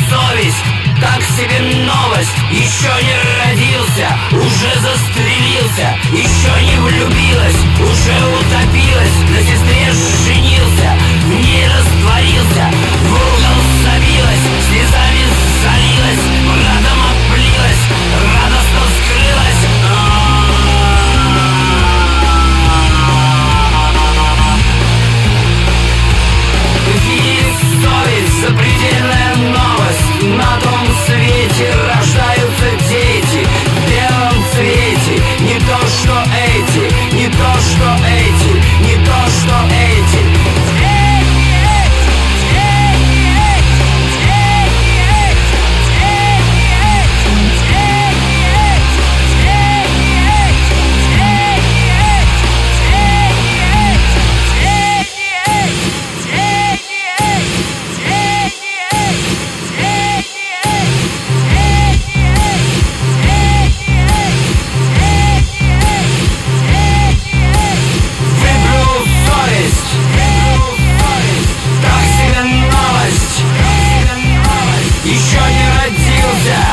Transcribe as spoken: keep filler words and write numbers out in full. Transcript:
совесть, так себе новость. Еще не родился, уже застрелился. Еще не влюбилась, уже утопилась. На сестре женился, в ней растворился. В угол забилась, слезами залилась, братом облилась, радостно скрылась. Видит совесть, запредельная новость. На том свете рождаются дети в белом цвете. Не то что эти, не то что эти, не то что эти. Еще не родился,